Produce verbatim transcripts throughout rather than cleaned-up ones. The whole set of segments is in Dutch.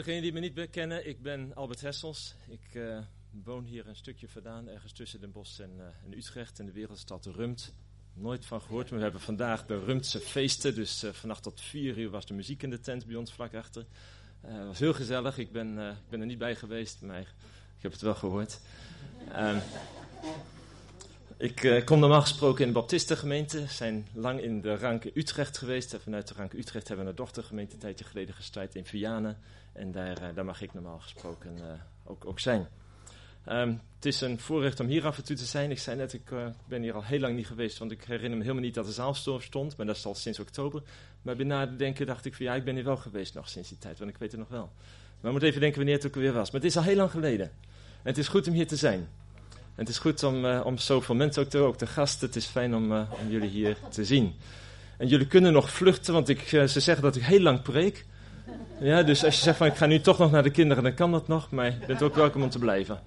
Degenen die me niet kennen, ik ben Albert Hessels. Ik uh, woon hier een stukje vandaan, ergens tussen Den Bosch en, uh, en Utrecht, in de wereldstad Rumpt. Nooit van gehoord, maar we hebben vandaag de Rumptse feesten. Dus uh, vannacht tot vier uur was de muziek in de tent bij ons vlak achter. Het uh, was heel gezellig, ik ben, uh, ik ben er niet bij geweest, maar ik heb het wel gehoord. Um, Ik uh, kom normaal gesproken in de baptistengemeente. We zijn lang in de Ranke Utrecht geweest. En vanuit de Ranke Utrecht hebben we een dochtergemeente een tijdje geleden gestart in Vianen. En daar, uh, daar mag ik normaal gesproken uh, ook, ook zijn. Um, het is een voorrecht om hier af en toe te zijn. Ik zei net, ik uh, ben hier al heel lang niet geweest. Want ik herinner me helemaal niet dat de zaal stond. Maar dat is al sinds oktober. Maar bij nadenken dacht ik van ja, ik ben hier wel geweest nog sinds die tijd. Want ik weet het nog wel. Maar ik moet even denken wanneer het ook weer was. Maar het is al heel lang geleden. En het is goed om hier te zijn. En het is goed om, uh, om zoveel mensen ook te, ook te gasten. Het is fijn om, uh, om jullie hier te zien. En jullie kunnen nog vluchten, want ik, uh, ze zeggen dat ik heel lang preek. Ja, dus als je zegt van ik ga nu toch nog naar de kinderen, dan kan dat nog. Maar je bent ook welkom om te blijven.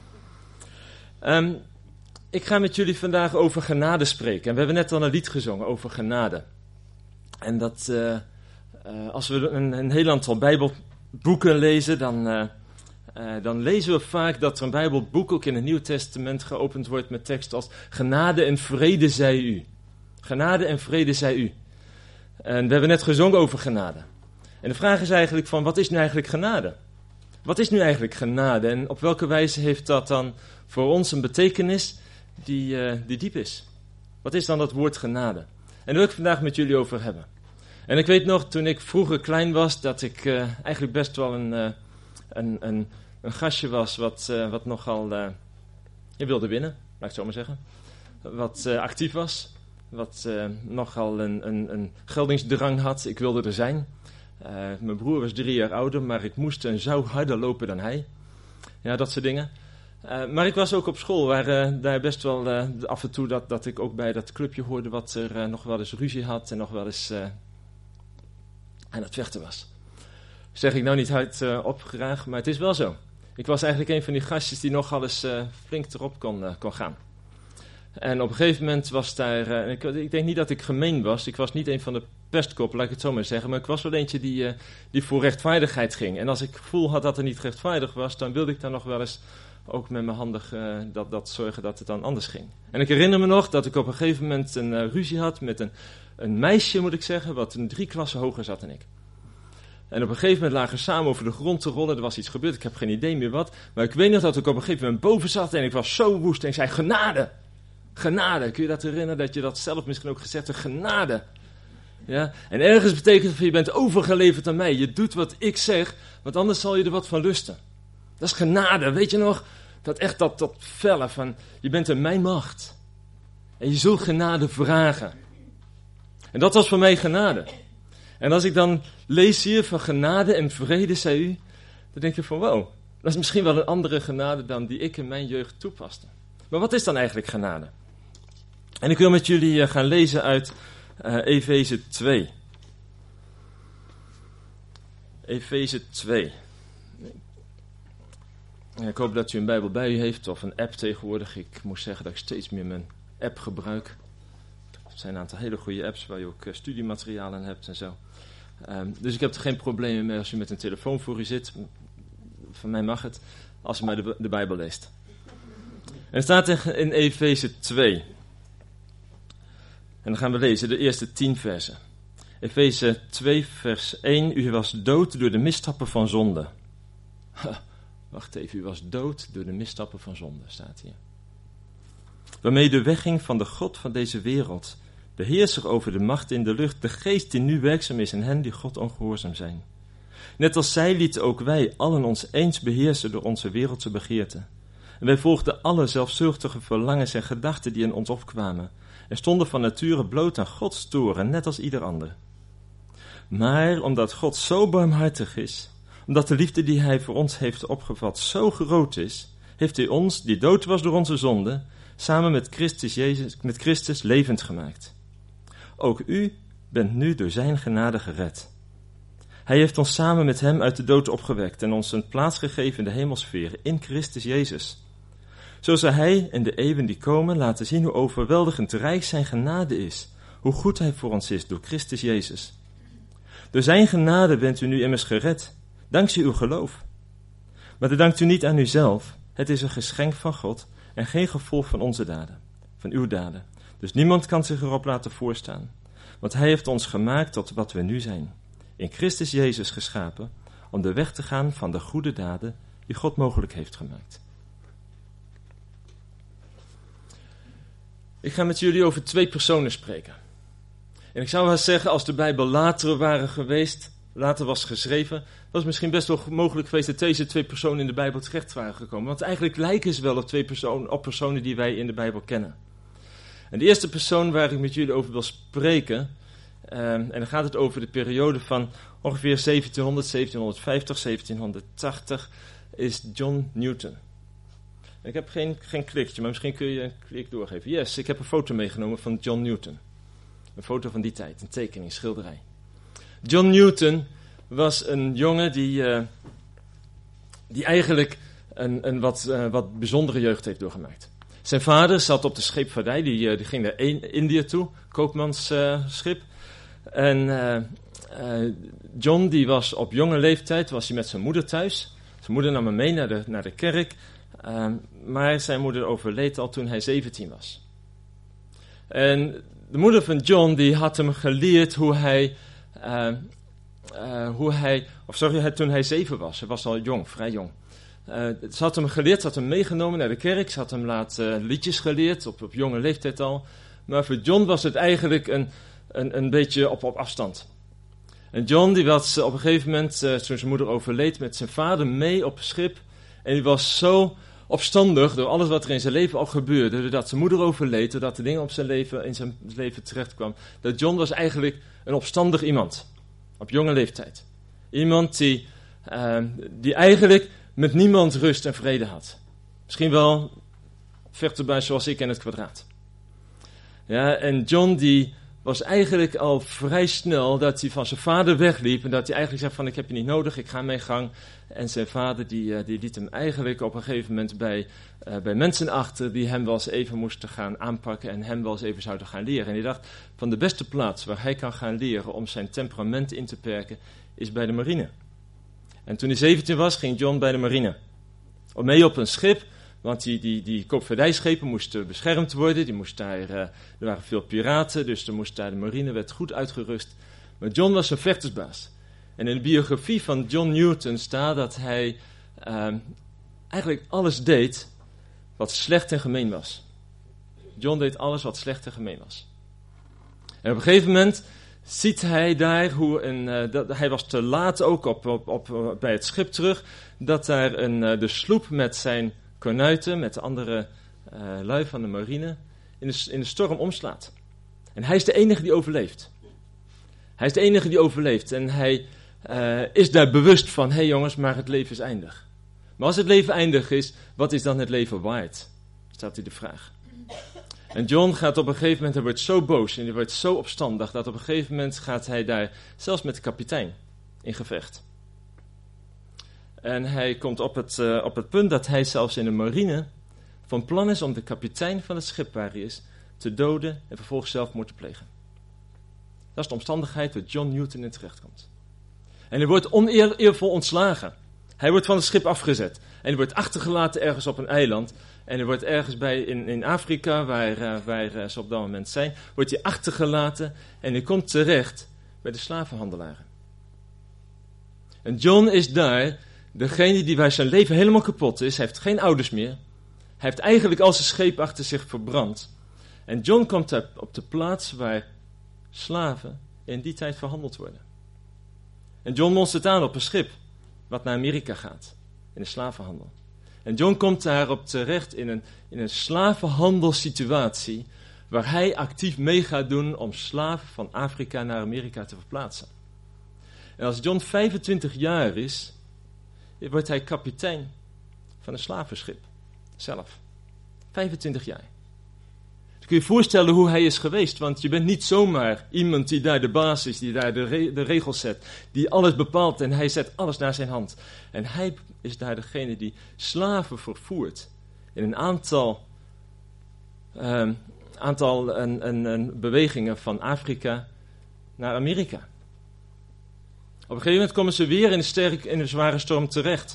Um, ik ga met jullie vandaag over genade spreken. En we hebben net al een lied gezongen over genade. En dat uh, uh, als we een, een heel aantal Bijbelboeken lezen, dan... Uh, Uh, dan lezen we vaak dat er een Bijbelboek ook in het Nieuw Testament geopend wordt met tekst als genade en vrede zij u. Genade en vrede zij u. En we hebben net gezongen over genade. En de vraag is eigenlijk van, wat is nu eigenlijk genade? Wat is nu eigenlijk genade en op welke wijze heeft dat dan voor ons een betekenis die, uh, die diep is? Wat is dan dat woord genade? En daar wil ik vandaag met jullie over hebben. En ik weet nog, toen ik vroeger klein was, dat ik uh, eigenlijk best wel een... Uh, Een, een, een gastje was wat, uh, wat nogal uh, je wilde winnen, laat ik het zo maar zeggen. Wat uh, actief was, wat uh, nogal een, een, een geldingsdrang had. Ik wilde er zijn. Uh, mijn broer was drie jaar ouder, maar ik moest en zou harder lopen dan hij. Ja, dat soort dingen. Uh, maar ik was ook op school, waar uh, daar best wel uh, af en toe dat, dat ik ook bij dat clubje hoorde wat er uh, nog wel eens ruzie had en nog wel eens uh, aan het vechten was. Zeg ik nou niet hard uh, opgraag, maar het is wel zo. Ik was eigenlijk een van die gastjes die nogal eens uh, flink erop kon, uh, kon gaan. En op een gegeven moment was daar... Uh, ik, ik denk niet dat ik gemeen was. Ik was niet een van de pestkoppen, laat ik het zo maar zeggen. Maar ik was wel eentje die, uh, die voor rechtvaardigheid ging. En als ik het gevoel had dat het niet rechtvaardig was, dan wilde ik daar nog wel eens ook met mijn handig uh, dat, dat zorgen dat het dan anders ging. En ik herinner me nog dat ik op een gegeven moment een uh, ruzie had met een, een meisje, moet ik zeggen, wat een drie klassen hoger zat dan ik. En op een gegeven moment lagen we samen over de grond te rollen. Er was iets gebeurd, ik heb geen idee meer wat. Maar ik weet nog dat ik op een gegeven moment boven zat en ik was zo woest. En ik zei, genade, genade. Kun je dat herinneren, dat je dat zelf misschien ook gezegd hebt? Genade. Ja? En ergens betekent het van, je bent overgeleverd aan mij. Je doet wat ik zeg, want anders zal je er wat van lusten. Dat is genade, weet je nog? Dat echt dat, dat felle van, je bent in mijn macht. En je zult genade vragen. En dat was voor mij genade. En als ik dan lees hier van genade en vrede, zei u, dan denk je van wow, dat is misschien wel een andere genade dan die ik in mijn jeugd toepaste. Maar wat is dan eigenlijk genade? En ik wil met jullie uh, gaan lezen uit uh, Efeze twee. Efeze twee. Ik hoop dat u een Bijbel bij u heeft of een app tegenwoordig. Ik moest zeggen dat ik steeds meer mijn app gebruik. Er zijn een aantal hele goede apps waar je ook uh, studiemateriaal aan hebt en zo. Um, dus ik heb er geen probleem mee als u met een telefoon voor u zit. Van mij mag het, als u maar de, de Bijbel leest. En het staat in Efeze twee. En dan gaan we lezen de eerste tien versen. Efeze twee vers één. U was dood door de misstappen van zonde. Ha, wacht even, u was dood door de misstappen van zonde, staat hier. Waarmee de wegging van de God van deze wereld, de heerser over de macht in de lucht, de geest die nu werkzaam is in hen die God ongehoorzaam zijn. Net als zij lieten ook wij allen ons eens beheersen door onze wereldse begeerten. En wij volgden alle zelfzuchtige verlangens en gedachten die in ons opkwamen, en stonden van nature bloot aan Gods toorn, net als ieder ander. Maar omdat God zo barmhartig is, omdat de liefde die hij voor ons heeft opgevat zo groot is, heeft hij ons, die dood was door onze zonde, samen met Christus, Jezus, met Christus levend gemaakt. Ook u bent nu door zijn genade gered. Hij heeft ons samen met hem uit de dood opgewekt en ons een plaats gegeven in de hemelsfeer in Christus Jezus. Zo zal hij in de eeuwen die komen laten zien hoe overweldigend rijk zijn genade is, hoe goed hij voor ons is door Christus Jezus. Door zijn genade bent u nu immers gered, dankzij uw geloof. Maar dat dankt u niet aan uzelf. Het is een geschenk van God en geen gevolg van onze daden, van uw daden. Dus niemand kan zich erop laten voorstaan. Want hij heeft ons gemaakt tot wat we nu zijn. In Christus Jezus geschapen om de weg te gaan van de goede daden die God mogelijk heeft gemaakt. Ik ga met jullie over twee personen spreken. En ik zou wel zeggen, als de Bijbel later waren geweest, later was geschreven, was het misschien best wel mogelijk geweest dat deze twee personen in de Bijbel terecht waren gekomen. Want eigenlijk lijken ze wel op twee personen, op personen die wij in de Bijbel kennen. En de eerste persoon waar ik met jullie over wil spreken, uh, en dan gaat het over de periode van ongeveer zeventienhonderd, zeventienhonderdvijftig, zeventienhonderdtachtig, is John Newton. Ik heb geen, geen klikje, maar misschien kun je een klik doorgeven. Yes, ik heb een foto meegenomen van John Newton. Een foto van die tijd, een tekening, een schilderij. John Newton was een jongen die, uh, die eigenlijk een, een wat, uh, wat bijzondere jeugd heeft doorgemaakt. Zijn vader zat op de scheepvaardij, die, uh, die ging naar Indië toe, koopmansschip. Uh, en uh, uh, John die was op jonge leeftijd, was hij met zijn moeder thuis. Zijn moeder nam hem mee naar de, naar de kerk. Uh, maar zijn moeder overleed al toen hij zeventien was. En de moeder van John die had hem geleerd hoe hij, uh, uh, hoe hij, of sorry, toen hij zeven was. Hij was al jong, vrij jong. Uh, ze had hem geleerd, ze had hem meegenomen naar de kerk. Ze had hem laten uh, liedjes geleerd, op, op jonge leeftijd al. Maar voor John was het eigenlijk een, een, een beetje op, op afstand. En John die was op een gegeven moment, uh, toen zijn moeder overleed, met zijn vader mee op een schip. En die was zo opstandig door alles wat er in zijn leven al gebeurde, doordat zijn moeder overleed, doordat de dingen op zijn leven, in zijn leven terecht kwamen, dat John was eigenlijk een opstandig iemand, op jonge leeftijd. Iemand die, uh, die eigenlijk met niemand rust en vrede had. Misschien wel vechterbij zoals ik in het kwadraat. Ja, en John die was eigenlijk al vrij snel dat hij van zijn vader wegliep en dat hij eigenlijk zei van ik heb je niet nodig, ik ga mijn gang. En zijn vader die, die liet hem eigenlijk op een gegeven moment bij, uh, bij mensen achter die hem wel eens even moesten gaan aanpakken en hem wel eens even zouden gaan leren. En hij dacht van de beste plaats waar hij kan gaan leren om zijn temperament in te perken is bij de marine. En toen hij zeventien was ging John bij de marine. Om mee op een schip, want die, die, die koopvaardijschepen moesten beschermd worden. Die moest daar, uh, er waren veel piraten, dus er moest daar, de marine werd goed uitgerust. Maar John was een vechtersbaas. En in de biografie van John Newton staat dat hij uh, eigenlijk alles deed wat slecht en gemeen was. John deed alles wat slecht en gemeen was. En op een gegeven moment ziet hij daar hoe een, uh, dat, hij was te laat ook op, op, op, bij het schip terug, dat daar een, uh, de sloep met zijn kornuiten, met de andere uh, lui van de marine, in de, in de storm omslaat. En hij is de enige die overleeft. Hij is de enige die overleeft en hij uh, is daar bewust van, hé hey jongens, maar het leven is eindig. Maar als het leven eindig is, wat is dan het leven waard? Staat hier de vraag. En John gaat op een gegeven moment, hij wordt zo boos en hij wordt zo opstandig, dat op een gegeven moment gaat hij daar, zelfs met de kapitein, in gevecht. En hij komt op het, uh, op het punt dat hij zelfs in de marine van plan is om de kapitein van het schip waar hij is te doden en vervolgens zelfmoord te plegen. Dat is de omstandigheid waar John Newton in terecht komt. En hij wordt oneervol ontslagen. Hij wordt van het schip afgezet. En hij wordt achtergelaten ergens op een eiland. En hij wordt ergens bij in, in Afrika, waar, uh, waar uh, ze op dat moment zijn, wordt hij achtergelaten en hij komt terecht bij de slavenhandelaren. En John is daar degene die bij zijn leven helemaal kapot is. Hij heeft geen ouders meer. Hij heeft eigenlijk al zijn scheep achter zich verbrand. En John komt daar op de plaats waar slaven in die tijd verhandeld worden. En John monstert aan op een schip wat naar Amerika gaat, in de slavenhandel. En John komt daarop terecht in een, in een slavenhandelssituatie waar hij actief mee gaat doen om slaven van Afrika naar Amerika te verplaatsen. En als John vijfentwintig jaar is, wordt hij kapitein van een slavenschip. Zelf. vijfentwintig jaar. Dan kun je je voorstellen hoe hij is geweest, want je bent niet zomaar iemand die daar de baas is, die daar de, re- de regels zet, die alles bepaalt en hij zet alles naar zijn hand. En hij is daar degene die slaven vervoert in een aantal, um, aantal een, een, een bewegingen van Afrika naar Amerika. Op een gegeven moment komen ze weer in een, sterk, in een zware storm terecht.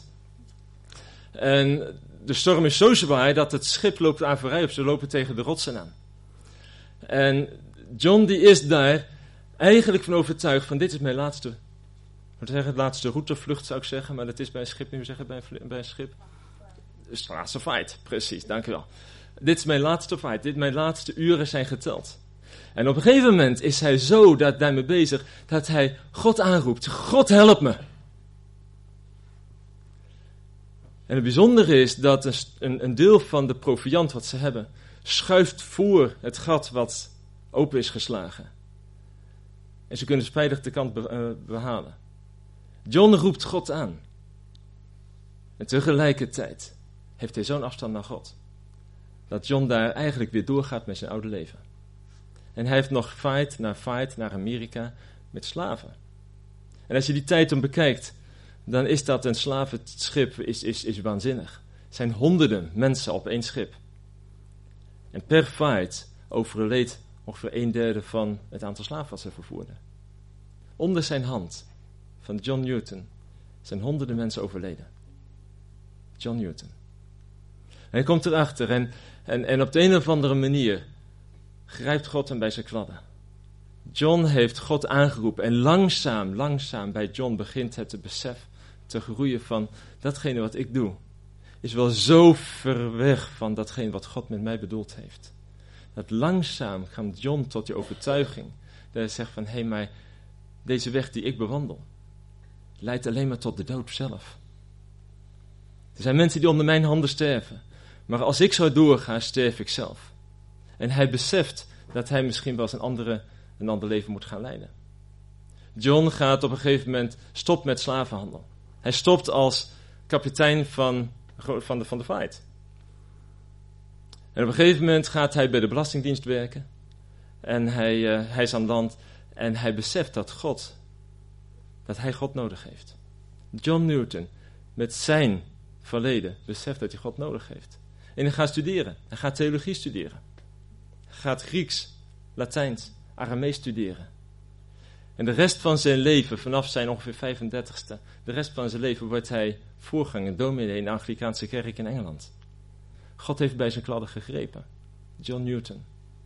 En de storm is zo zwaar dat het schip loopt aan voorbij op. Ze lopen tegen de rotsen aan. En John die is daar eigenlijk van overtuigd van dit is mijn laatste, moet zeggen, laatste routevlucht zou ik zeggen. Maar dat is bij een schip, nu zeggen bij een, bij een schip. Dus de laatste fight, precies, dankjewel. Dit is mijn laatste fight, dit mijn laatste uren zijn geteld. En op een gegeven moment is hij zo dat, daarmee bezig dat hij God aanroept. God help me. En het bijzondere is dat een, een, een deel van de proviand wat ze hebben schuift voor het gat wat open is geslagen. En ze kunnen spijtig de kant be, uh, behalen. John roept God aan. En tegelijkertijd heeft hij zo'n afstand naar God. Dat John daar eigenlijk weer doorgaat met zijn oude leven. En hij heeft nog fight na fight naar Amerika met slaven. En als je die tijd dan bekijkt, dan is dat een slavenschip is, is, is waanzinnig. Het zijn honderden mensen op één schip. En per fight overleed ongeveer een derde van het aantal slaven wat ze vervoerden. Onder zijn hand van John Newton zijn honderden mensen overleden. John Newton. En hij komt erachter en, en, en op de een of andere manier grijpt God hem bij zijn kladden. John heeft God aangeroepen en langzaam, langzaam bij John begint het te besef te groeien van datgene wat ik doe is wel zo ver weg van datgene wat God met mij bedoeld heeft. Dat langzaam gaat John tot die overtuiging dat hij zegt van hé, hey, maar deze weg die ik bewandel leidt alleen maar tot de dood zelf. Er zijn mensen die onder mijn handen sterven, maar als ik zo doorga, sterf ik zelf. En hij beseft dat hij misschien wel eens een, andere, een ander leven moet gaan leiden. John gaat op een gegeven moment, stopt met slavenhandel. Hij stopt als kapitein van, van, de, van de fight. En op een gegeven moment gaat hij bij de Belastingdienst werken. En hij, uh, hij is aan land. En hij beseft dat God, dat hij God nodig heeft. John Newton, met zijn verleden, beseft dat hij God nodig heeft. En hij gaat studeren. Hij gaat theologie studeren. Hij gaat Grieks, Latijns, Aramees studeren. En de rest van zijn leven, vanaf zijn ongeveer vijfendertigste, de rest van zijn leven wordt hij voorganger, dominee in de Anglikaanse kerk in Engeland. God heeft bij zijn kladden gegrepen. John Newton.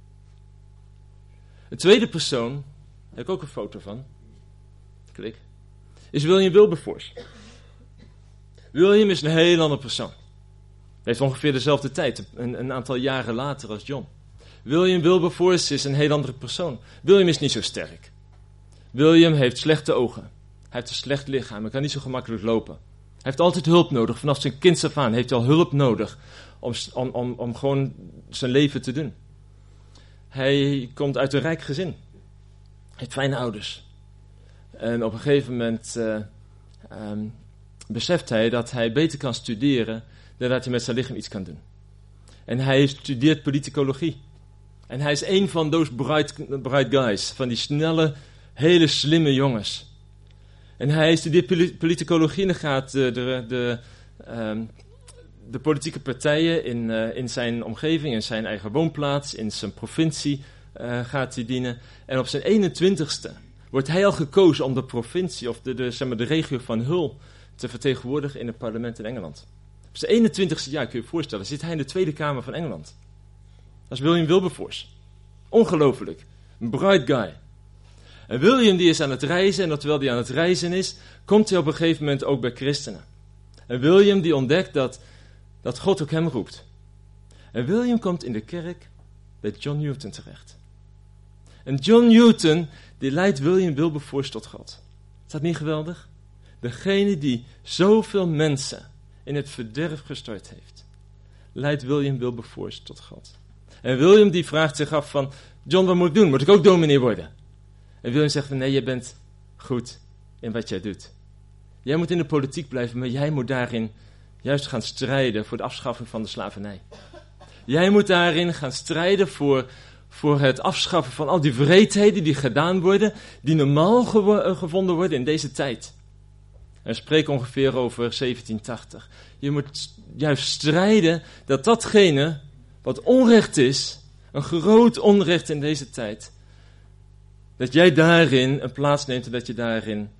Een tweede persoon, daar heb ik ook een foto van, klik, is William Wilberforce. William is een heel andere persoon. Hij heeft ongeveer dezelfde tijd, een, een aantal jaren later als John. William Wilberforce is een heel andere persoon. William is niet zo sterk. William heeft slechte ogen. Hij heeft een slecht lichaam. Hij kan niet zo gemakkelijk lopen. Hij heeft altijd hulp nodig. Vanaf zijn kinds af aan heeft hij al hulp nodig om, om, om, om gewoon zijn leven te doen. Hij komt uit een rijk gezin. Hij heeft fijne ouders. En op een gegeven moment uh, um, beseft hij dat hij beter kan studeren dan dat hij met zijn lichaam iets kan doen. En hij studeert politicologie. En hij is een van those bright, bright guys, van die snelle, hele slimme jongens. En hij studeert politicologie en gaat de, de, de, um, de politieke partijen in, uh, in zijn omgeving, in zijn eigen woonplaats, in zijn provincie uh, gaat hij dienen. En op zijn eenentwintigste wordt hij al gekozen om de provincie, of de, de, zeg maar, de regio van Hull te vertegenwoordigen in het parlement in Engeland. Op zijn eenentwintigste jaar, kun je je voorstellen, zit hij in de Tweede Kamer van Engeland. Dat is William Wilberforce. Ongelooflijk. Een bright guy. En William die is aan het reizen, en terwijl hij aan het reizen is, komt hij op een gegeven moment ook bij christenen. En William die ontdekt dat, dat God ook hem roept. En William komt in de kerk bij John Newton terecht. En John Newton die leidt William Wilberforce tot God. Is dat niet geweldig? Degene die zoveel mensen in het verderf gestort heeft, leidt William Wilberforce tot God. En William die vraagt zich af van, John, wat moet ik doen? Moet ik ook dominee worden? En William zegt van, nee, jij bent goed in wat jij doet. Jij moet in de politiek blijven, maar jij moet daarin juist gaan strijden voor de afschaffing van de slavernij. Jij moet daarin gaan strijden voor, voor het afschaffen van al die wreedheden die gedaan worden, die normaal gewo- gevonden worden in deze tijd. En we spreken ongeveer over zeventien tachtig. Je moet juist strijden dat datgene wat onrecht is, een groot onrecht in deze tijd, dat jij daarin een plaats neemt en dat je daarin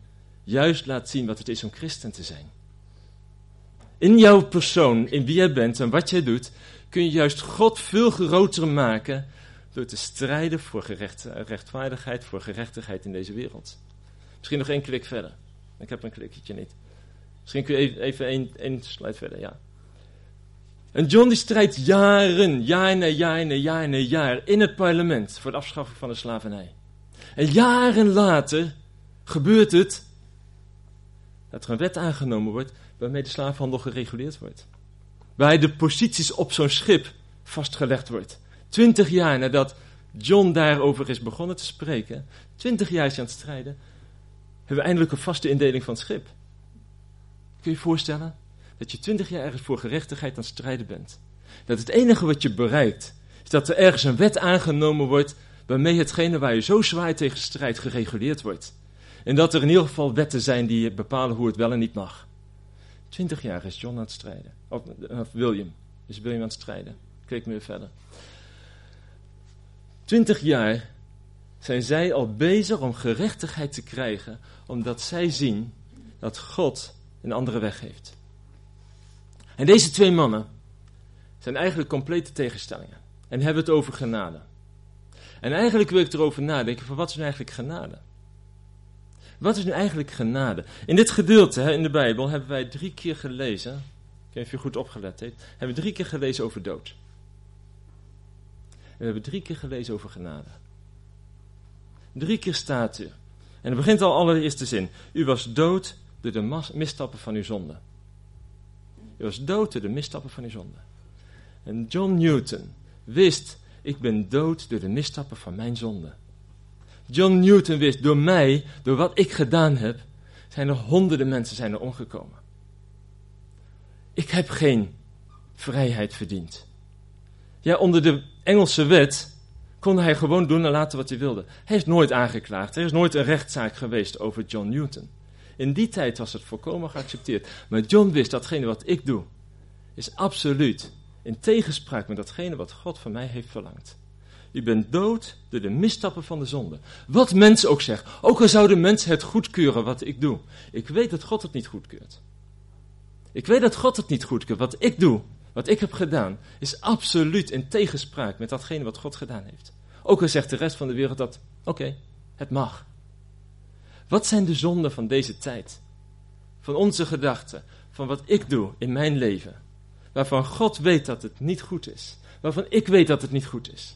juist laat zien wat het is om christen te zijn. In jouw persoon, in wie jij bent en wat jij doet, kun je juist God veel groter maken door te strijden voor gerecht, rechtvaardigheid, voor gerechtigheid in deze wereld. Misschien nog één klik verder. Ik heb een klikje niet. Misschien kun je even, even één, één slide verder, ja. En John die strijdt jaren, jaar na jaar na jaar na jaar in het parlement voor de afschaffing van de slavernij. En jaren later gebeurt het dat er een wet aangenomen wordt waarmee de slavenhandel gereguleerd wordt. Waar de posities op zo'n schip vastgelegd wordt. Twintig jaar nadat John daarover is begonnen te spreken, twintig jaar is hij aan het strijden, hebben we eindelijk een vaste indeling van het schip. Kun je je voorstellen dat je twintig jaar ergens voor gerechtigheid aan het strijden bent? Dat het enige wat je bereikt, is dat er ergens een wet aangenomen wordt waarmee hetgene waar je zo zwaar tegen strijdt gereguleerd wordt. En dat er in ieder geval wetten zijn die bepalen hoe het wel en niet mag. Twintig jaar is John aan het strijden. Of, of William. Is William aan het strijden. Kijk maar weer verder. Twintig jaar zijn zij al bezig om gerechtigheid te krijgen, omdat zij zien dat God een andere weg heeft. En deze twee mannen zijn eigenlijk complete tegenstellingen. En hebben het over genade. En eigenlijk wil ik erover nadenken, van wat is nu eigenlijk genade? Wat is nu eigenlijk genade? In dit gedeelte hè, in de Bijbel hebben wij drie keer gelezen, ik weet niet of je goed opgelet heeft, hebben we drie keer gelezen over dood. En we hebben drie keer gelezen over genade. Drie keer staat er. En het begint al allereerste zin. U was dood door de mas- misstappen van uw zonde. U was dood door de misstappen van uw zonde. En John Newton wist, ik ben dood door de misstappen van mijn zonde. John Newton wist, door mij, door wat ik gedaan heb, zijn er honderden mensen zijn er omgekomen. Ik heb geen vrijheid verdiend. Ja, onder de Engelse wet kon hij gewoon doen en laten wat hij wilde. Hij is nooit aangeklaagd. Er is nooit een rechtszaak geweest over John Newton. In die tijd was het volkomen geaccepteerd. Maar John wist, datgene wat ik doe, is absoluut in tegenspraak met datgene wat God van mij heeft verlangd. U bent dood door de misstappen van de zonde. Wat mensen ook zeggen. Ook al zouden mensen het goedkeuren wat ik doe. Ik weet dat God het niet goedkeurt. Ik weet dat God het niet goedkeurt. Wat ik doe, wat ik heb gedaan, is absoluut in tegenspraak met datgene wat God gedaan heeft. Ook al zegt de rest van de wereld dat, oké, okay, het mag. Wat zijn de zonden van deze tijd? Van onze gedachten, van wat ik doe in mijn leven. Waarvan God weet dat het niet goed is. Waarvan ik weet dat het niet goed is.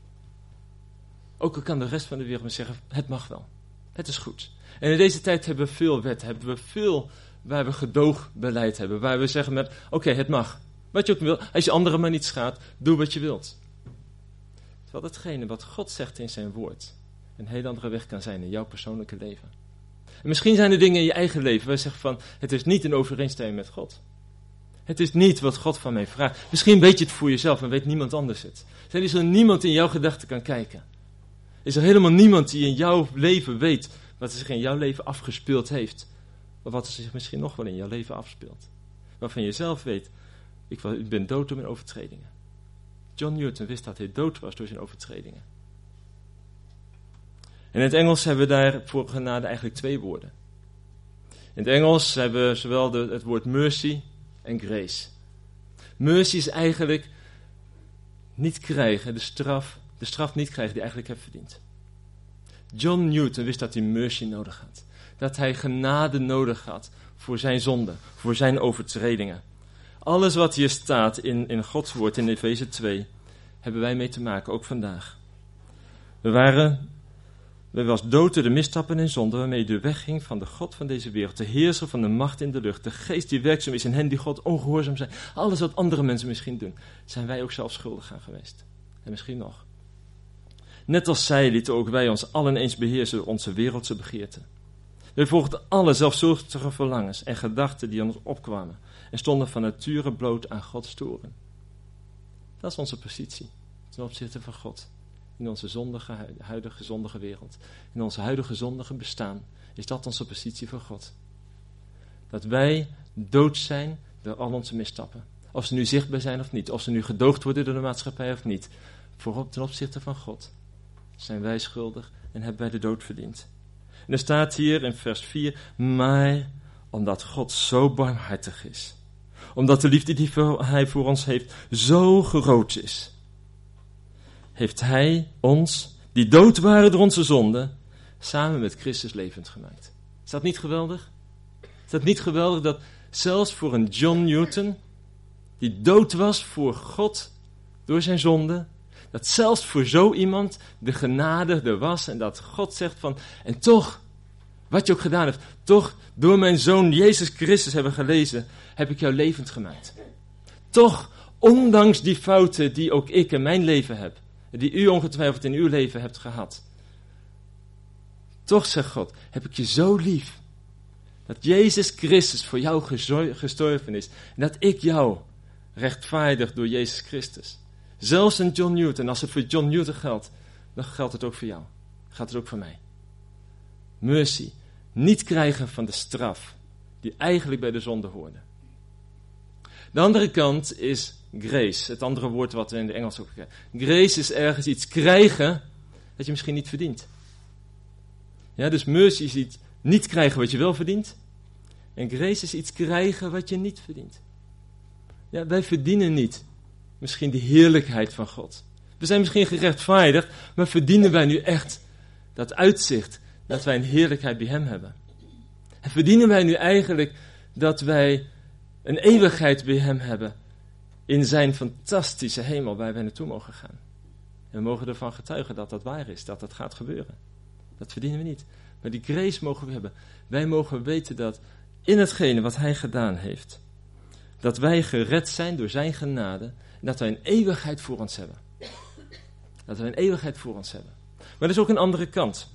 Ook al kan de rest van de wereld me zeggen, het mag wel. Het is goed. En in deze tijd hebben we veel wet, hebben we veel waar we gedoogbeleid hebben. Waar we zeggen met, oké, okay, het mag. Wat je ook wil, als je anderen maar niet schaadt, doe wat je wilt. Terwijl datgene wat God zegt in zijn woord, een heel andere weg kan zijn in jouw persoonlijke leven. En misschien zijn er dingen in je eigen leven waar je zegt van, het is niet in overeenstemming met God. Het is niet wat God van mij vraagt. Misschien weet je het voor jezelf en weet niemand anders het. Zijn er zo niemand die in jouw gedachten kan kijken? Is er helemaal niemand die in jouw leven weet wat er zich in jouw leven afgespeeld heeft? Of wat er zich misschien nog wel in jouw leven afspeelt? Waarvan je zelf weet, ik ben dood door mijn overtredingen. John Newton wist dat hij dood was door zijn overtredingen. In het Engels hebben we daar voor genade eigenlijk twee woorden. In het Engels hebben we zowel de, het woord mercy en grace. Mercy is eigenlijk niet krijgen, de straf, de straf niet krijgen die eigenlijk hebt verdiend. John Newton wist dat hij mercy nodig had. Dat hij genade nodig had voor zijn zonde, voor zijn overtredingen. Alles wat hier staat in, in Gods woord in Efeze twee, hebben wij mee te maken, ook vandaag. We waren, we was dood door de misstappen en zonde, waarmee de weg ging van de God van deze wereld, de heerser van de macht in de lucht, de geest die werkzaam is in hen die God ongehoorzaam zijn. Alles wat andere mensen misschien doen, zijn wij ook zelf schuldig aan geweest. En misschien nog. Net als zij lieten ook wij ons allen eens beheersen door onze wereldse begeerten. We volgden alle zelfzuchtige verlangens en gedachten die aan ons opkwamen en stonden van nature bloot aan Gods toren. Dat is onze positie ten opzichte van God. In onze zondige, huidige zondige wereld. In onze huidige zondige bestaan is dat onze positie voor God. Dat wij dood zijn door al onze misstappen. Of ze nu zichtbaar zijn of niet. Of ze nu gedoogd worden door de maatschappij of niet. Voorop ten opzichte van God zijn wij schuldig en hebben wij de dood verdiend. En er staat hier in vers vier, maar omdat God zo barmhartig is, omdat de liefde die hij voor ons heeft zo groot is, heeft hij ons, die dood waren door onze zonden, samen met Christus levend gemaakt. Is dat niet geweldig? Is dat niet geweldig dat zelfs voor een John Newton, die dood was voor God door zijn zonde, dat zelfs voor zo iemand de genade er was en dat God zegt van, en toch, wat je ook gedaan hebt, toch door mijn Zoon Jezus Christus hebben gelezen, heb ik jou levend gemaakt. Toch, ondanks die fouten die ook ik in mijn leven heb, die u ongetwijfeld in uw leven hebt gehad, toch, zegt God, heb ik je zo lief, dat Jezus Christus voor jou gestorven is, en dat ik jou rechtvaardig door Jezus Christus. Zelfs een John Newton, als het voor John Newton geldt, dan geldt het ook voor jou. Geldt het ook voor mij. Mercy, niet krijgen van de straf, die eigenlijk bij de zonde hoorde. De andere kant is grace, het andere woord wat we in de Engels ook krijgen. Grace is ergens iets krijgen dat je misschien niet verdient. Ja, dus mercy is iets niet krijgen wat je wel verdient. En grace is iets krijgen wat je niet verdient. Ja, wij verdienen niet misschien de heerlijkheid van God. We zijn misschien gerechtvaardigd, maar verdienen wij nu echt dat uitzicht dat wij een heerlijkheid bij hem hebben? En verdienen wij nu eigenlijk dat wij een eeuwigheid bij hem hebben in zijn fantastische hemel waar wij naartoe mogen gaan? En we mogen ervan getuigen dat dat waar is, dat dat gaat gebeuren. Dat verdienen we niet. Maar die grace mogen we hebben. Wij mogen weten dat in hetgene wat hij gedaan heeft, dat wij gered zijn door zijn genade en dat wij een eeuwigheid voor ons hebben. Dat wij een eeuwigheid voor ons hebben. Maar er is ook een andere kant.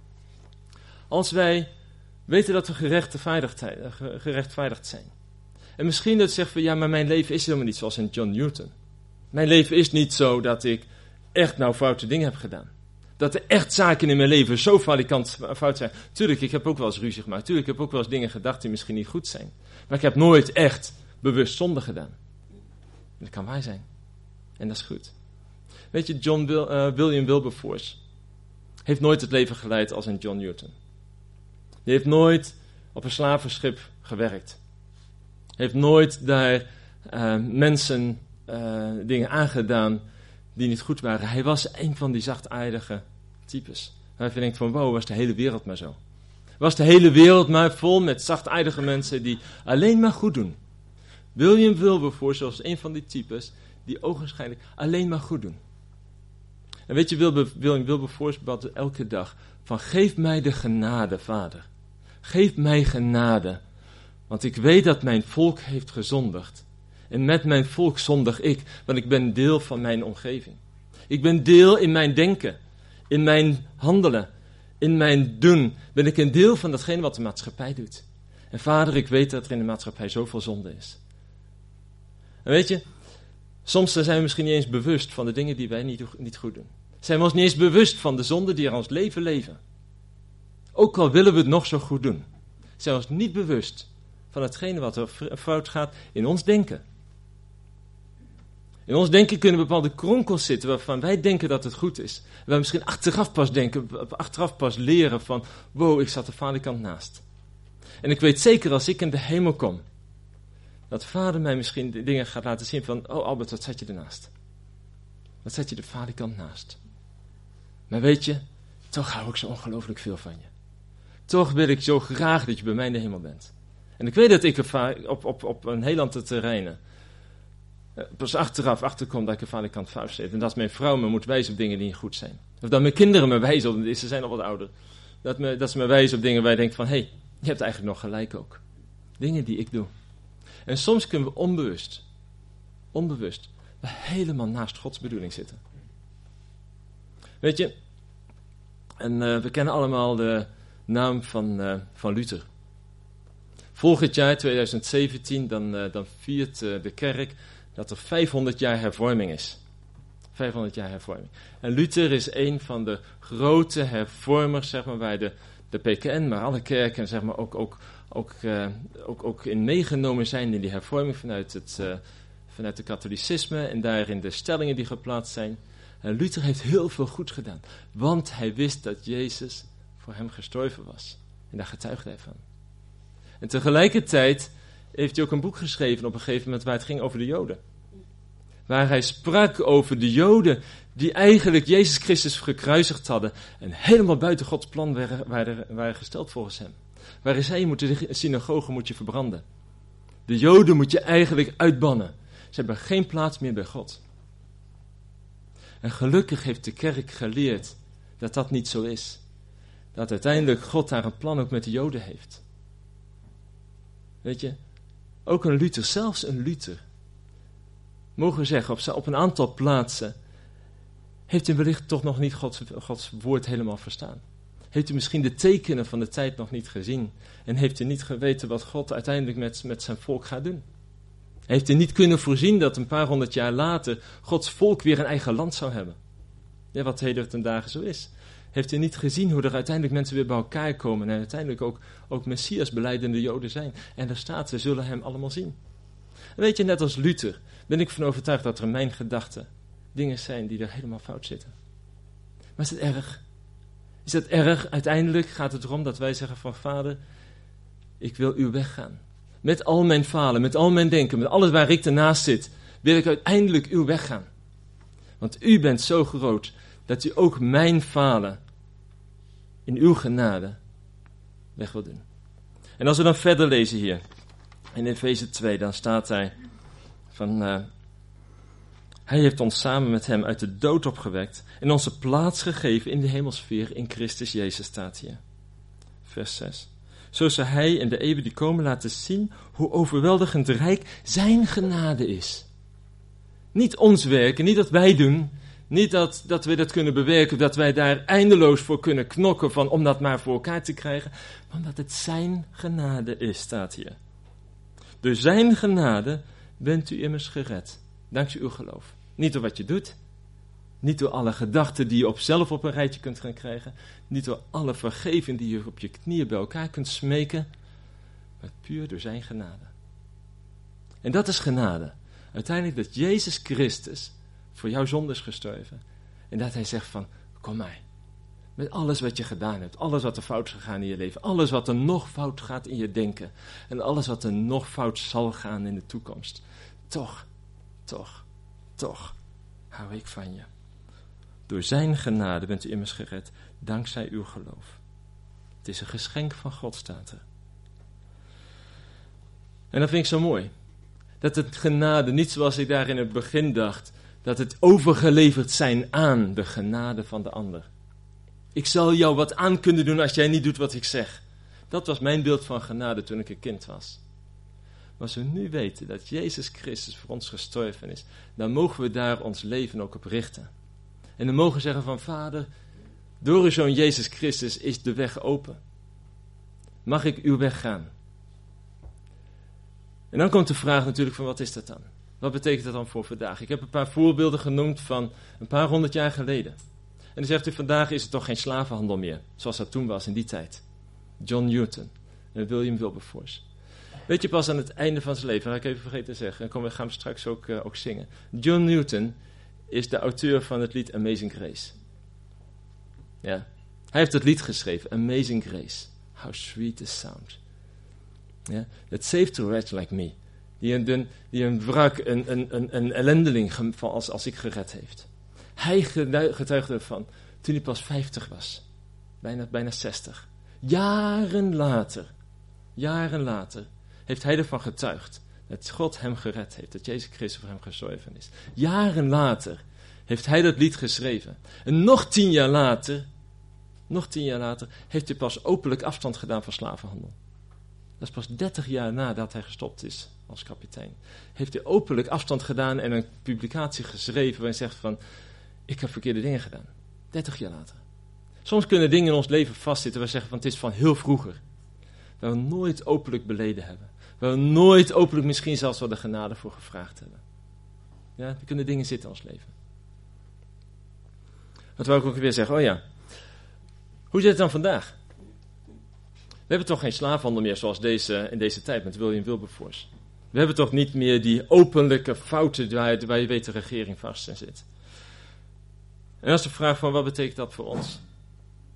Als wij weten dat we gerechtvaardigd, gerechtvaardigd zijn. En misschien dat zegt van, ja, maar mijn leven is helemaal niet zoals een John Newton. Mijn leven is niet zo dat ik echt nou foute dingen heb gedaan. Dat er echt zaken in mijn leven zo valikant fout zijn. Tuurlijk, ik heb ook wel eens ruzie gemaakt. Tuurlijk, ik heb ook wel eens dingen gedacht die misschien niet goed zijn. Maar ik heb nooit echt bewust zonde gedaan. Dat kan waar zijn. En dat is goed. Weet je, John Wil, uh, William Wilberforce heeft nooit het leven geleid als een John Newton. Die heeft nooit op een slavenschip gewerkt. Heeft nooit daar uh, mensen uh, dingen aangedaan die niet goed waren. Hij was een van die zachtaardige types. Waar je denkt van, wow, was de hele wereld maar zo. Was de hele wereld maar vol met zachtaardige mensen die alleen maar goed doen. William Wilberforce was een van die types die ogenschijnlijk alleen maar goed doen. En weet je, William Wilberforce bad elke dag van, geef mij de genade, Vader. Geef mij genade, want ik weet dat mijn volk heeft gezondigd. En met mijn volk zondig ik, want ik ben deel van mijn omgeving. Ik ben deel in mijn denken, in mijn handelen, in mijn doen. Ben ik een deel van datgene wat de maatschappij doet. En Vader, ik weet dat er in de maatschappij zoveel zonde is. En weet je, soms zijn we misschien niet eens bewust van de dingen die wij niet, niet goed doen. Zijn we ons niet eens bewust van de zonden die er ons leven leven. Ook al willen we het nog zo goed doen. Zijn we ons niet bewust van hetgene wat er fout gaat in ons denken. In ons denken kunnen bepaalde kronkels zitten waarvan wij denken dat het goed is. En wij misschien achteraf pas denken, achteraf pas leren van, wow, ik zat de vaderkant naast. En ik weet zeker als ik in de hemel kom, dat vader mij misschien de dingen gaat laten zien van, oh Albert, wat zat je ernaast? Wat zat je de vaderkant naast? Maar weet je, toch hou ik zo ongelooflijk veel van je. Toch wil ik zo graag dat je bij mij in de hemel bent. En ik weet dat ik op, op, op een heel aantal terreinen pas achteraf achterkom dat ik een vaderkant fout zit. En dat mijn vrouw me moet wijzen op dingen die niet goed zijn. Of dat mijn kinderen me wijzen op, ze zijn al wat ouder. Dat, me, dat ze me wijzen op dingen waar je denkt van, hé, hey, je hebt eigenlijk nog gelijk ook. Dingen die ik doe. En soms kunnen we onbewust, onbewust, helemaal naast Gods bedoeling zitten. Weet je, en uh, we kennen allemaal de naam van, uh, van Luther. Volgend jaar, twintig zeventien, dan, uh, dan viert uh, de kerk dat er vijfhonderd jaar hervorming is. vijfhonderd jaar hervorming. En Luther is een van de grote hervormers, zeg maar, waar de, de P K N, maar alle kerken, zeg maar, ook, ook, ook, uh, ook, ook in meegenomen zijn in die hervorming vanuit het, uh, vanuit het katholicisme en daarin de stellingen die geplaatst zijn. En Luther heeft heel veel goed gedaan, want hij wist dat Jezus voor hem gestorven was. En daar getuigde hij van. En tegelijkertijd heeft hij ook een boek geschreven op een gegeven moment waar het ging over de Joden. Waar hij sprak over de Joden die eigenlijk Jezus Christus gekruisigd hadden en helemaal buiten Gods plan waren, waren, waren gesteld volgens hem. Waar hij zei, je moet de synagoge moet je verbranden. De Joden moet je eigenlijk uitbannen. Ze hebben geen plaats meer bij God. En gelukkig heeft de kerk geleerd dat dat niet zo is. Dat uiteindelijk God daar een plan ook met de Joden heeft. Weet je, ook een Luther, zelfs een Luther, mogen we zeggen, op, op een aantal plaatsen heeft hij wellicht toch nog niet Gods, Gods woord helemaal verstaan. Heeft hij misschien de tekenen van de tijd nog niet gezien. En heeft hij niet geweten wat God uiteindelijk met, met zijn volk gaat doen. Heeft hij niet kunnen voorzien dat een paar honderd jaar later Gods volk weer een eigen land zou hebben. Ja, wat heden ten dagen zo is. Heeft hij niet gezien hoe er uiteindelijk mensen weer bij elkaar komen en uiteindelijk ook, ook Messias belijdende Joden zijn. En er staat, we zullen hem allemaal zien. En weet je, net als Luther ben ik van overtuigd dat er in mijn gedachten dingen zijn die er helemaal fout zitten. Maar is het erg? Is dat erg? Uiteindelijk gaat het erom dat wij zeggen van Vader, ik wil uw weg gaan. Met al mijn falen, met al mijn denken, met alles waar ik ernaast zit, wil ik uiteindelijk uw weg gaan. Want u bent zo groot dat u ook mijn falen in uw genade weg wil doen. En als we dan verder lezen hier, in Efeze twee, dan staat hij van, uh, hij heeft ons samen met hem uit de dood opgewekt en onze plaats gegeven in de hemelsfeer in Christus Jezus, staat hier. Vers zes. Zo zou hij in de eeuwen die komen laten zien hoe overweldigend rijk zijn genade is. Niet ons werken, niet dat wij doen, niet dat, dat we dat kunnen bewerken, dat wij daar eindeloos voor kunnen knokken van, om dat maar voor elkaar te krijgen, maar omdat het zijn genade is, staat hier. Door zijn genade bent u immers gered, dankzij uw geloof. Niet door wat je doet, niet door alle gedachten die je op zelf op een rijtje kunt gaan krijgen, niet door alle vergeving die je op je knieën bij elkaar kunt smeken, maar puur door zijn genade. En dat is genade. Uiteindelijk dat Jezus Christus voor jouw zonde is gestorven. En dat hij zegt van, kom mij. Met alles wat je gedaan hebt, alles wat er fout is gegaan in je leven, alles wat er nog fout gaat in je denken en alles wat er nog fout zal gaan in de toekomst. Toch, toch, toch hou ik van je. Door zijn genade bent u immers gered, dankzij uw geloof. Het is een geschenk van God, staat er. En dat vind ik zo mooi. Dat het genade, niet zoals ik daar in het begin dacht, dat het overgeleverd zijn aan de genade van de ander. Ik zal jou wat aan kunnen doen als jij niet doet wat ik zeg. Dat was mijn beeld van genade toen ik een kind was. Maar als we nu weten dat Jezus Christus voor ons gestorven is, dan mogen we daar ons leven ook op richten. En dan mogen we zeggen van Vader, door uw Zoon Jezus Christus is de weg open. Mag ik uw weg gaan? En dan komt de vraag natuurlijk van wat is dat dan? Wat betekent dat dan voor vandaag? Ik heb een paar voorbeelden genoemd van een paar honderd jaar geleden. En dan zegt u, vandaag is het toch geen slavenhandel meer, zoals dat toen was in die tijd. John Newton en William Wilberforce. Weet je, pas aan het einde van zijn leven, dat had ik even vergeten te zeggen, en gaan we straks ook, uh, ook zingen. John Newton is de auteur van het lied Amazing Grace. Ja, hij heeft het lied geschreven, Amazing Grace. How sweet the sound. Ja, that saved a wretch like me. Die een, die een wrak, een, een, een, een ellendeling van als, als ik gered heeft. Hij getuigde ervan toen hij pas vijftig was. Bijna, bijna zestig. Jaren later, jaren later, heeft hij ervan getuigd dat God hem gered heeft. Dat Jezus Christus voor hem gestorven is. Jaren later heeft hij dat lied geschreven. En nog tien jaar later, nog tien jaar later, heeft hij pas openlijk afstand gedaan van slavenhandel. Dat is pas dertig jaar nadat hij gestopt is als kapitein. Heeft hij openlijk afstand gedaan en een publicatie geschreven waarin hij zegt van, ik heb verkeerde dingen gedaan. dertig jaar later. Soms kunnen dingen in ons leven vastzitten waar we zeggen van, het is van heel vroeger. Waar we nooit openlijk beleden hebben. Waar we nooit openlijk misschien zelfs wel de genade voor gevraagd hebben. Ja, er kunnen dingen zitten in ons leven. Wat wou ik ook weer zeggen? Oh ja, hoe zit het dan vandaag? We hebben toch geen slavenhandel meer zoals deze, in deze tijd met William Wilberforce. We hebben toch niet meer die openlijke fouten waar, waar je weet de regering vast in zit. En dat is de vraag van wat betekent dat voor ons?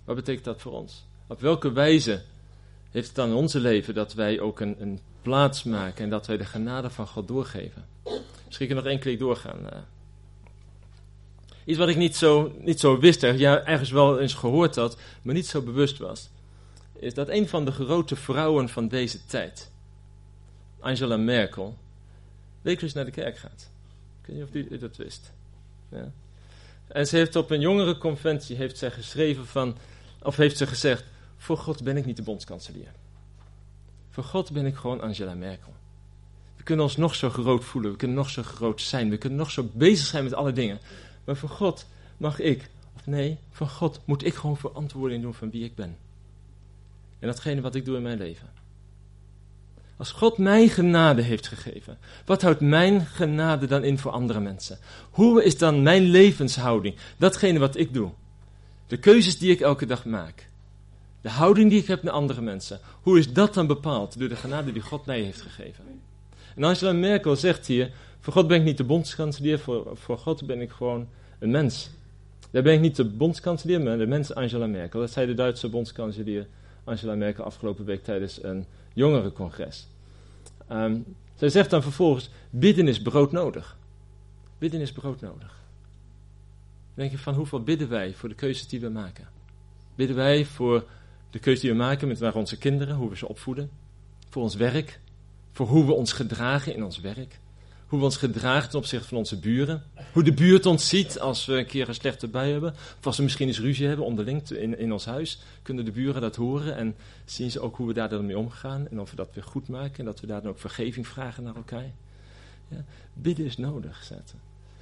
Wat betekent dat voor ons? Op welke wijze heeft het dan in onze leven dat wij ook een, een plaats maken en dat wij de genade van God doorgeven? Misschien kan ik nog één keer doorgaan. Uh, iets wat ik niet zo, niet zo wist, ja, ergens wel eens gehoord had, maar niet zo bewust was, is dat een van de grote vrouwen van deze tijd, Angela Merkel, wekelijks naar de kerk gaat. Ik weet niet of u, u dat wist. Ja. En ze heeft op een jongerenconventie heeft zij geschreven van, of heeft ze gezegd, voor God ben ik niet de bondskanselier. Voor God ben ik gewoon Angela Merkel. We kunnen ons nog zo groot voelen, we kunnen nog zo groot zijn, we kunnen nog zo bezig zijn met alle dingen. Maar voor God mag ik, of nee, voor God moet ik gewoon verantwoording doen van wie ik ben. En datgene wat ik doe in mijn leven. Als God mij genade heeft gegeven, wat houdt mijn genade dan in voor andere mensen? Hoe is dan mijn levenshouding, datgene wat ik doe? De keuzes die ik elke dag maak. De houding die ik heb naar andere mensen. Hoe is dat dan bepaald door de genade die God mij heeft gegeven? En Angela Merkel zegt hier, voor God ben ik niet de bondskanselier, voor, voor God ben ik gewoon een mens. Daar ben ik niet de bondskanselier, maar de mens Angela Merkel. Dat zei de Duitse bondskanselier Angela Merkel afgelopen week tijdens een jongerencongres. Um, zij zegt dan vervolgens, bidden is broodnodig. Bidden is broodnodig. Dan denk je van, hoeveel bidden wij voor de keuzes die we maken? Bidden wij voor de keuzes die we maken met waar onze kinderen, hoe we ze opvoeden? Voor ons werk? Voor hoe we ons gedragen in ons werk? Hoe we ons gedragen ten opzichte van onze buren? Hoe de buurt ons ziet als we een keer een slechte bui hebben? Of als we misschien eens ruzie hebben onderling in, in ons huis? Kunnen de buren dat horen en zien ze ook hoe we daar dan mee omgaan? En of we dat weer goed maken en dat we daar dan ook vergeving vragen naar elkaar? Ja, bidden is nodig, zetten.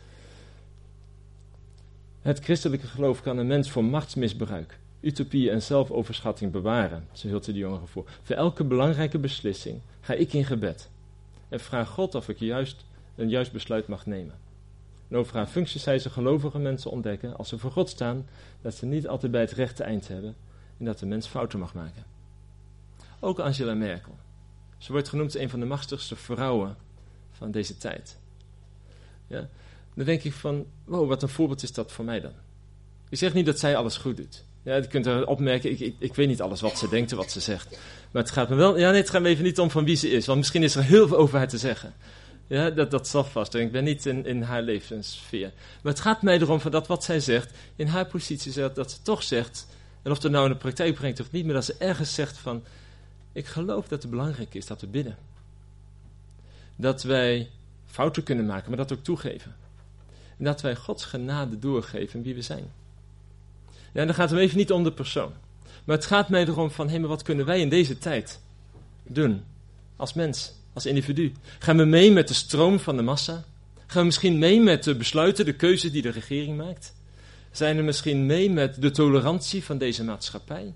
Het christelijke geloof kan een mens voor machtsmisbruik, utopie en zelfoverschatting bewaren, zo hield de jongeren voor. Voor elke belangrijke beslissing ga ik in gebed en vraag God of ik juist een juist besluit mag nemen. En over haar functie zei ze gelovige mensen ontdekken, als ze voor God staan, dat ze niet altijd bij het rechte eind hebben en dat de mens fouten mag maken. Ook Angela Merkel. Ze wordt genoemd een van de machtigste vrouwen van deze tijd. Ja, dan denk ik van, wow, wat een voorbeeld is dat voor mij dan. Ik zeg niet dat zij alles goed doet. Ja, je kunt er opmerken, ik, ik, ik weet niet alles wat ze denkt en wat ze zegt. Maar het gaat me wel, ja nee, het gaat me even niet om van wie ze is, want misschien is er heel veel over haar te zeggen. Ja, dat, dat zal vast. En ik ben niet in, in haar levenssfeer. Maar het gaat mij erom van dat wat zij zegt, in haar positie zegt, dat ze toch zegt, en of het nou in de praktijk brengt of niet, maar dat ze ergens zegt van, ik geloof dat het belangrijk is dat we bidden. Dat wij fouten kunnen maken, maar dat ook toegeven. En dat wij Gods genade doorgeven wie we zijn. Ja, en dan gaat het even niet om de persoon. Maar het gaat mij erom van, hé, maar wat kunnen wij in deze tijd doen? Als mens, als individu. Gaan we mee met de stroom van de massa? Gaan we misschien mee met de besluiten, de keuzes die de regering maakt? Zijn we misschien mee met de tolerantie van deze maatschappij?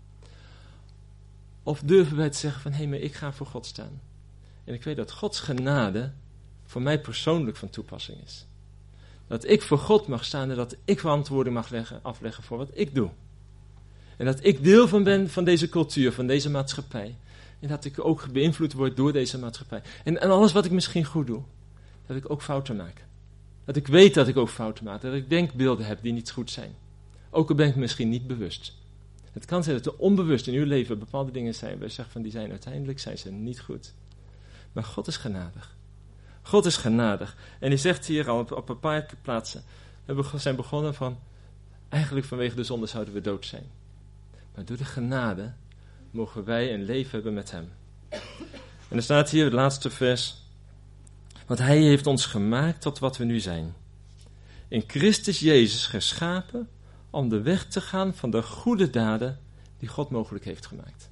Of durven wij te zeggen van, hé, maar ik ga voor God staan. En ik weet dat Gods genade voor mij persoonlijk van toepassing is. Dat ik voor God mag staan en dat ik verantwoording mag leggen, afleggen voor wat ik doe. En dat ik deel van ben van deze cultuur, van deze maatschappij. En dat ik ook beïnvloed word door deze maatschappij. En, en alles wat ik misschien goed doe, dat ik ook fouten maak. Dat ik weet dat ik ook fouten maak. Dat ik denkbeelden heb die niet goed zijn. Ook al ben ik misschien niet bewust. Het kan zijn dat er onbewust in uw leven bepaalde dingen zijn. Wij zeggen van die zijn uiteindelijk zijn ze niet goed. Maar God is genadig. God is genadig. En hij zegt hier al op, op een paar plaatsen. We zijn begonnen van, eigenlijk vanwege de zonde zouden we dood zijn. Maar door de genade mogen wij een leven hebben met hem. En er staat hier het laatste vers. Want hij heeft ons gemaakt tot wat we nu zijn. In Christus Jezus geschapen om de weg te gaan van de goede daden die God mogelijk heeft gemaakt.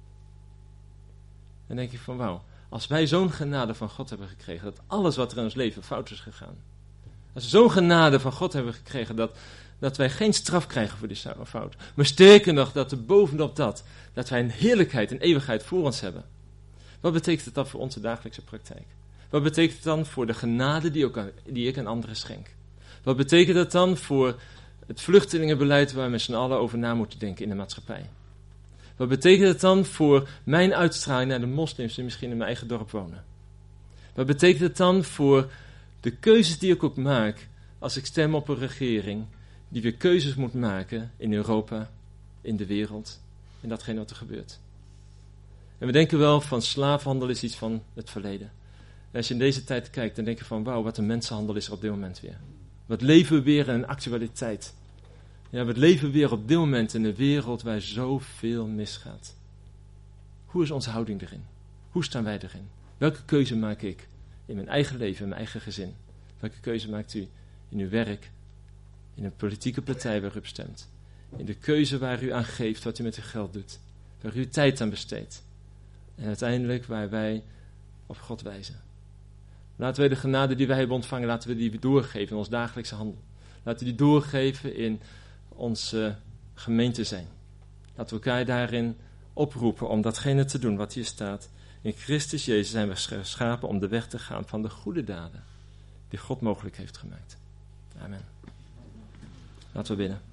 Dan denk ik van wauw. Als wij zo'n genade van God hebben gekregen, dat alles wat er in ons leven fout is gegaan. Als we zo'n genade van God hebben gekregen, dat, dat wij geen straf krijgen voor die fout. Maar sterker nog, dat er bovenop dat, dat wij een heerlijkheid, een eeuwigheid voor ons hebben. Wat betekent het dan voor onze dagelijkse praktijk? Wat betekent het dan voor de genade die, ook aan, die ik aan anderen schenk? Wat betekent het dan voor het vluchtelingenbeleid waar we met z'n allen over na moeten denken in de maatschappij? Wat betekent het dan voor mijn uitstraling naar de moslims die misschien in mijn eigen dorp wonen? Wat betekent het dan voor de keuzes die ik ook maak als ik stem op een regering die weer keuzes moet maken in Europa in de wereld, in datgene wat er gebeurt. En we denken wel van slavenhandel is iets van het verleden. En als je in deze tijd kijkt, dan denk je van wauw, wat een mensenhandel is er op dit moment weer. Wat leven we weer in een actualiteit. Ja, we leven weer op dit moment in een wereld waar zoveel misgaat. Hoe is onze houding erin? Hoe staan wij erin? Welke keuze maak ik in mijn eigen leven, in mijn eigen gezin? Welke keuze maakt u in uw werk, in een politieke partij waar u op stemt? In de keuze waar u aan geeft wat u met uw geld doet. Waar u uw tijd aan besteedt. En uiteindelijk waar wij op God wijzen. Laten we de genade die wij hebben ontvangen, laten we die doorgeven in ons dagelijkse handel. Laten we die doorgeven in onze gemeente zijn. Laten we elkaar daarin oproepen om datgene te doen wat hier staat. In Christus Jezus zijn we geschapen om de weg te gaan van de goede daden die God mogelijk heeft gemaakt. Amen. Laten we bidden.